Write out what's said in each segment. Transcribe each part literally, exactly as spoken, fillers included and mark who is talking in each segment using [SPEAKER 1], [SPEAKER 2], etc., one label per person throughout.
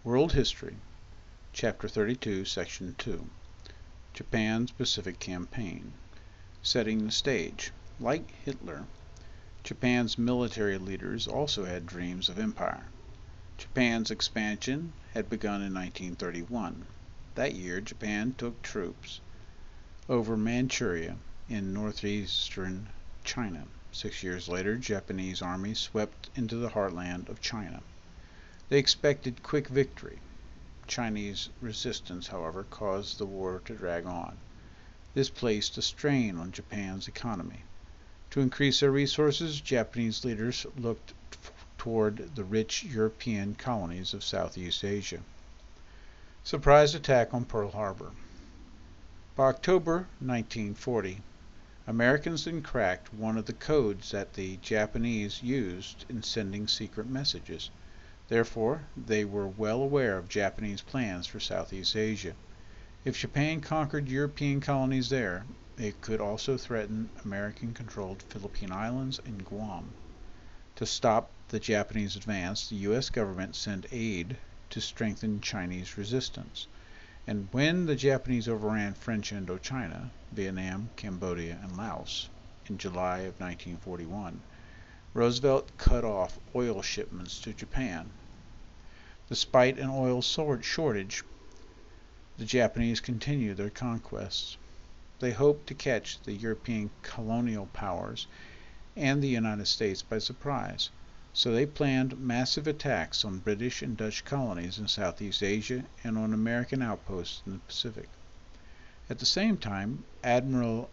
[SPEAKER 1] World History, Chapter thirty-two, Section two. Japan's Pacific Campaign. Setting the stage. Like Hitler, Japan's military leaders also had dreams of empire. Japan's expansion had begun in nineteen thirty-one. That year, Japan took troops over Manchuria in northeastern China. Six years later, Japanese armies swept into the heartland of China. They expected quick victory. Chinese resistance, however, caused the war to drag on. This placed a strain on Japan's economy. To increase their resources, Japanese leaders looked toward the rich European colonies of Southeast Asia. Surprise attack on Pearl Harbor. By October nineteen forty, Americans had cracked one of the codes that the Japanese used in sending secret messages. Therefore, they were well aware of Japanese plans for Southeast Asia. If Japan conquered European colonies there, it could also threaten American-controlled Philippine Islands and Guam. To stop the Japanese advance, the U S government sent aid to strengthen Chinese resistance. And when the Japanese overran French Indochina, Vietnam, Cambodia, and Laos in July of nineteen forty-one, Roosevelt cut off oil shipments to Japan. Despite an oil shortage, the Japanese continued their conquests. They hoped to catch the European colonial powers and the United States by surprise, so they planned massive attacks on British and Dutch colonies in Southeast Asia and on American outposts in the Pacific. At the same time, Admiral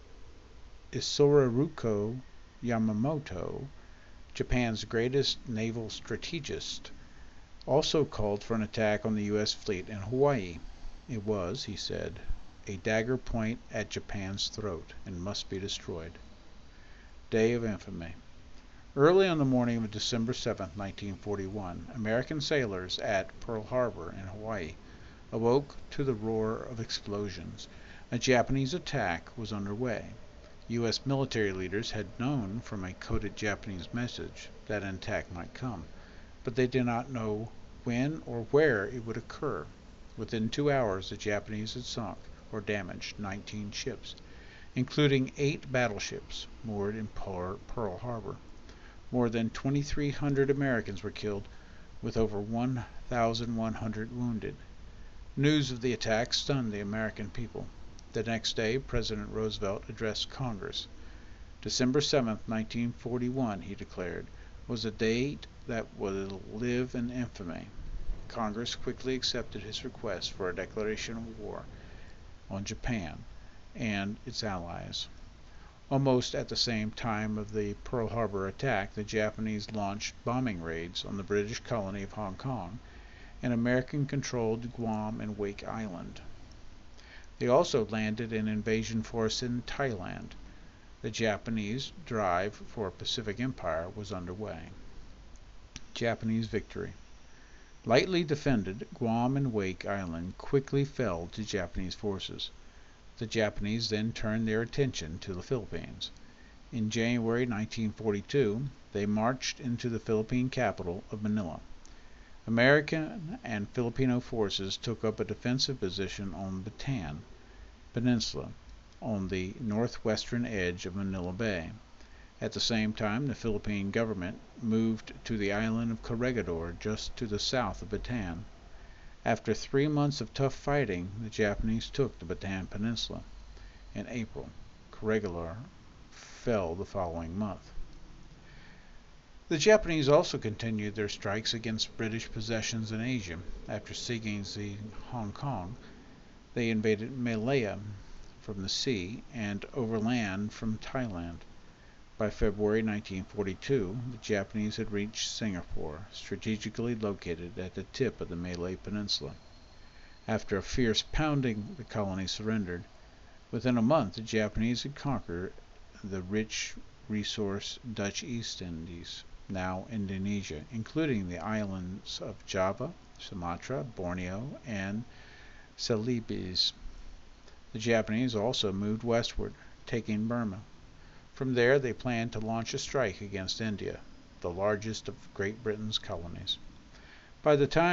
[SPEAKER 1] Isoroku Yamamoto, Japan's greatest naval strategist, also called for an attack on the U S fleet in Hawaii. It was, he said, a dagger point at Japan's throat and must be destroyed. Day of Infamy. Early on the morning of December seventh, nineteen forty-one, American sailors at Pearl Harbor in Hawaii awoke to the roar of explosions. A Japanese attack was underway. U S military leaders had known from a coded Japanese message that an attack might come, but they did not know when or where it would occur. Within two hours, the Japanese had sunk or damaged nineteen ships, including eight battleships moored in Pearl Harbor. More than twenty-three hundred Americans were killed, with over one thousand one hundred wounded. News of the attack stunned the American people. The next day, President Roosevelt addressed Congress. December seventh, nineteen forty-one, he declared, was a date that will live in infamy. Congress quickly accepted his request for a declaration of war on Japan and its allies. Almost at the same time of the Pearl Harbor attack, the Japanese launched bombing raids on the British colony of Hong Kong and American-controlled Guam and Wake Island. They also landed an invasion force in Thailand. The Japanese drive for a Pacific empire was underway. Japanese victory. Lightly defended, Guam and Wake Island quickly fell to Japanese forces. The Japanese then turned their attention to the Philippines. In January nineteen forty-two, they marched into the Philippine capital of Manila. American and Filipino forces took up a defensive position on Bataan Peninsula, on the northwestern edge of Manila Bay. At the same time, the Philippine government moved to the island of Corregidor, just to the south of Bataan. After three months of tough fighting, the Japanese took the Bataan Peninsula. In April, Corregidor fell the following month. The Japanese also continued their strikes against British possessions in Asia. After seizing Hong Kong, they invaded Malaya from the sea and overland from Thailand. By February nineteen forty-two, the Japanese had reached Singapore, strategically located at the tip of the Malay Peninsula. After a fierce pounding, the colony surrendered. Within a month, the Japanese had conquered the rich resource Dutch East Indies, now Indonesia, including the islands of Java, Sumatra, Borneo, and Celebes. The Japanese also moved westward, taking Burma. From there, they planned to launch a strike against India, the largest of Great Britain's colonies. By the time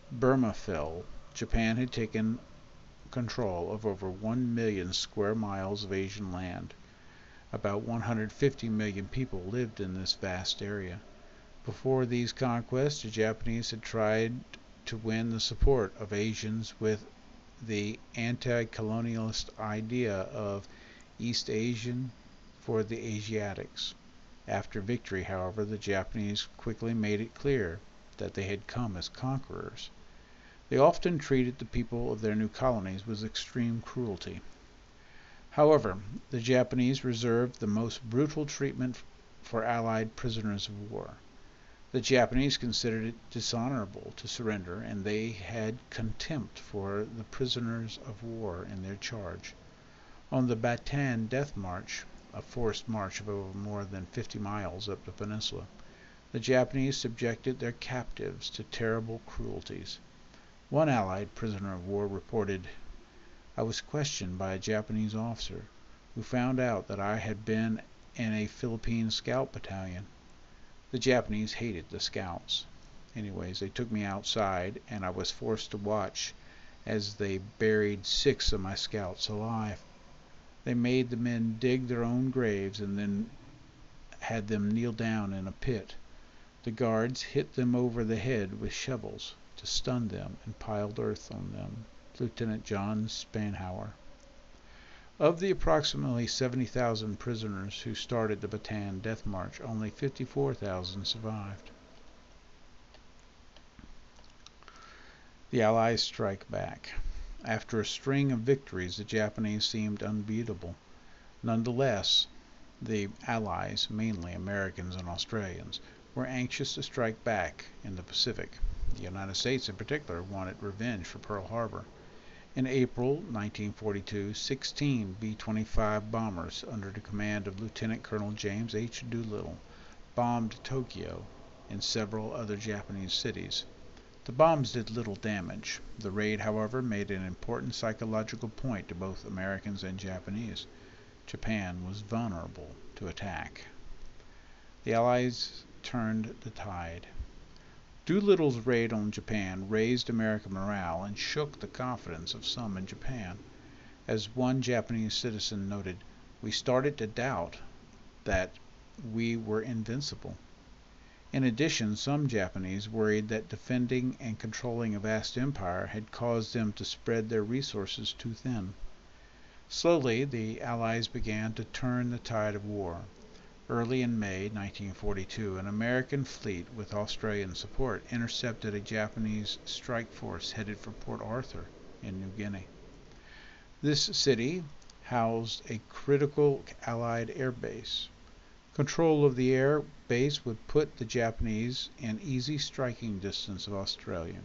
[SPEAKER 1] Burma fell. Japan had taken control of over one million square miles of Asian land. About one hundred fifty million people lived in this vast area. Before these conquests, the Japanese had tried to win the support of Asians with the anti-colonialist idea of East Asian for the Asiatics. After victory, however, the Japanese quickly made it clear that they had come as conquerors. They often treated the people of their new colonies with extreme cruelty. However, the Japanese reserved the most brutal treatment for Allied prisoners of war. The Japanese considered it dishonorable to surrender, and they had contempt for the prisoners of war in their charge. On the Bataan Death March, a forced march of over more than fifty miles up the peninsula, the Japanese subjected their captives to terrible cruelties. One Allied prisoner of war reported, "I was questioned by a Japanese officer, who found out that I had been in a Philippine scout battalion. The Japanese hated the scouts. Anyways, they took me outside, and I was forced to watch as they buried six of my scouts alive. They made the men dig their own graves and then had them kneel down in a pit. The guards hit them over the head with shovels to stun them and piled earth on them." Lieutenant John Spanhauer. Of the approximately seventy thousand prisoners who started the Bataan Death March, only fifty-four thousand survived. The Allies strike back. After a string of victories, the Japanese seemed unbeatable. Nonetheless, the Allies, mainly Americans and Australians, were anxious to strike back in the Pacific. The United States in particular wanted revenge for Pearl Harbor. In April nineteen forty-two, sixteen B twenty-five bombers under the command of Lieutenant Colonel James H. Doolittle bombed Tokyo and several other Japanese cities. The bombs did little damage. The raid, however, made an important psychological point to both Americans and Japanese. Japan was vulnerable to attack. The Allies turned the tide. Doolittle's raid on Japan raised American morale and shook the confidence of some in Japan. As one Japanese citizen noted, "We started to doubt that we were invincible." In addition, some Japanese worried that defending and controlling a vast empire had caused them to spread their resources too thin. Slowly, the Allies began to turn the tide of war. Early in May nineteen forty-two, an American fleet with Australian support intercepted a Japanese strike force headed for Port Arthur in New Guinea. This city housed a critical Allied air base. Control of the air base would put the Japanese in easy striking distance of Australia.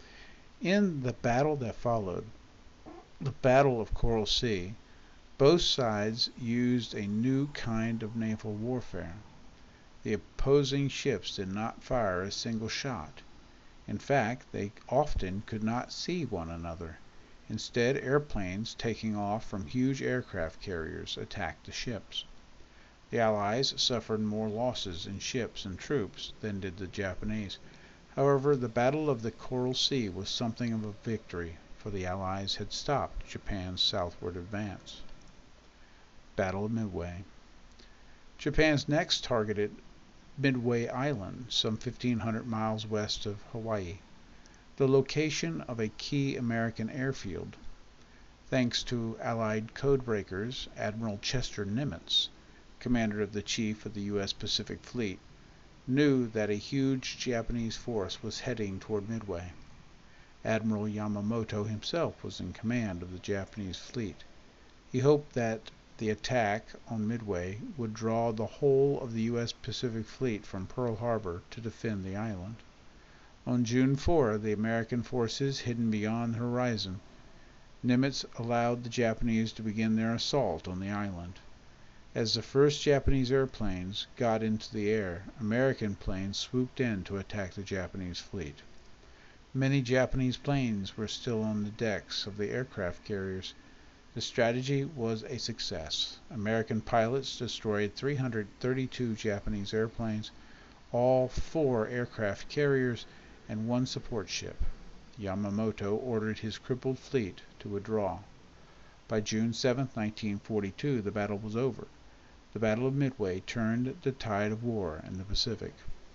[SPEAKER 1] In the battle that followed, the Battle of Coral Sea, both sides used a new kind of naval warfare. The opposing ships did not fire a single shot. In fact, they often could not see one another. Instead, airplanes taking off from huge aircraft carriers attacked the ships. The Allies suffered more losses in ships and troops than did the Japanese. However, the Battle of the Coral Sea was something of a victory, for the Allies had stopped Japan's southward advance. Battle of Midway. Japan's next targeted Midway Island, some fifteen hundred miles west of Hawaii, the location of a key American airfield. Thanks to Allied codebreakers, Admiral Chester Nimitz, commander of the Chief of the U S Pacific Fleet, knew that a huge Japanese force was heading toward Midway. Admiral Yamamoto himself was in command of the Japanese fleet. He hoped that the attack on Midway would draw the whole of the U S Pacific Fleet from Pearl Harbor to defend the island. On June fourth, the American forces hidden beyond the horizon, Nimitz allowed the Japanese to begin their assault on the island. As the first Japanese airplanes got into the air, American planes swooped in to attack the Japanese fleet. Many Japanese planes were still on the decks of the aircraft carriers. The strategy was a success. American pilots destroyed three hundred thirty-two Japanese airplanes, all four aircraft carriers, and one support ship. Yamamoto ordered his crippled fleet to withdraw. By June seventh, nineteen forty-two, the battle was over. The Battle of Midway turned the tide of war in the Pacific.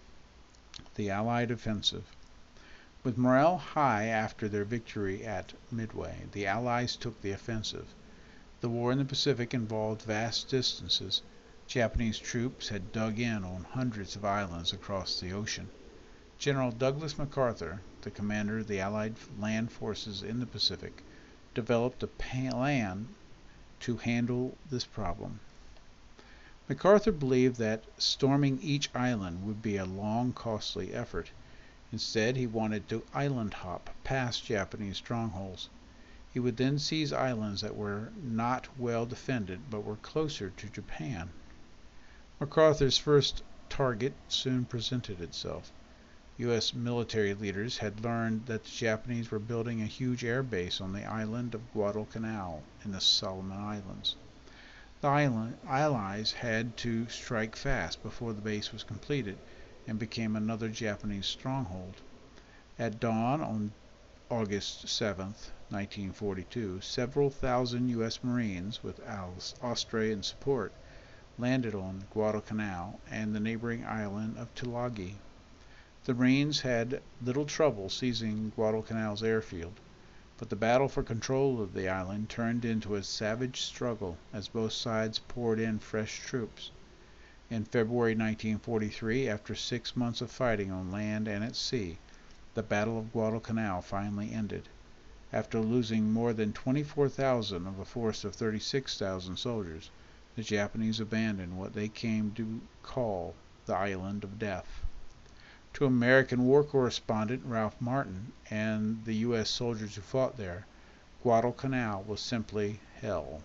[SPEAKER 1] The Allied Offensive. With morale high after their victory at Midway, the Allies took the offensive. The war in the Pacific involved vast distances. Japanese troops had dug in on hundreds of islands across the ocean. General Douglas MacArthur, the commander of the Allied land forces in the Pacific, developed a plan to handle this problem. MacArthur believed that storming each island would be a long, costly effort. Instead, he wanted to island hop past Japanese strongholds. He would then seize islands that were not well defended but were closer to Japan. MacArthur's first target soon presented itself. U S military leaders had learned that the Japanese were building a huge air base on the island of Guadalcanal in the Solomon Islands. The island, Allies had to strike fast before the base was completed and became another Japanese stronghold. At dawn on August seventh, nineteen forty-two, several thousand U S Marines with Australian support landed on Guadalcanal and the neighboring island of Tulagi. The Marines had little trouble seizing Guadalcanal's airfield, but the battle for control of the island turned into a savage struggle as both sides poured in fresh troops. In February nineteen forty-three, after six months of fighting on land and at sea, the Battle of Guadalcanal finally ended. After losing more than twenty-four thousand of a force of thirty-six thousand soldiers, the Japanese abandoned what they came to call the Island of Death. To American war correspondent Ralph Martin and the U S soldiers who fought there, Guadalcanal was simply hell.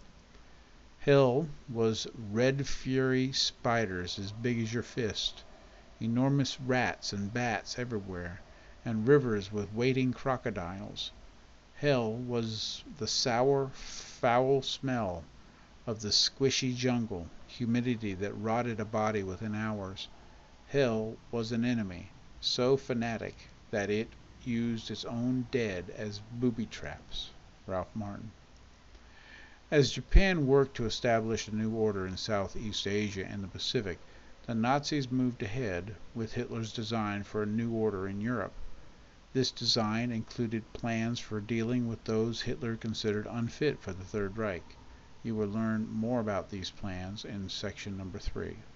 [SPEAKER 1] Hell was red fury spiders as big as your fist, enormous rats and bats everywhere, and rivers with waiting crocodiles. Hell was the sour, foul smell of the squishy jungle, humidity that rotted a body within hours. Hell was an enemy, so fanatic that it used its own dead as booby traps. Ralph Martin. As Japan worked to establish a new order in Southeast Asia and the Pacific, the Nazis moved ahead with Hitler's design for a new order in Europe. This design included plans for dealing with those Hitler considered unfit for the Third Reich. You will learn more about these plans in section number three.